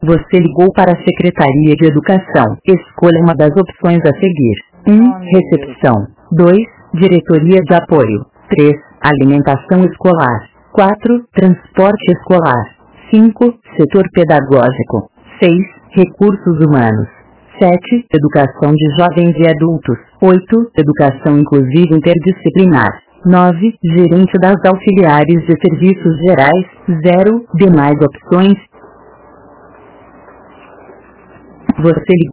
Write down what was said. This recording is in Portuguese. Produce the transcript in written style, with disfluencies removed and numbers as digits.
Você ligou para a Secretaria de Educação. Escolha uma das opções a seguir. 1. Recepção. 2. Diretoria de Apoio. 3. Alimentação escolar. 4. Transporte escolar. 5. Setor pedagógico. 6. Recursos humanos. 7. Educação de jovens e adultos. 8. Educação inclusiva interdisciplinar. 9. Gerente das auxiliares de serviços gerais. 0. Demais opções. Você ligou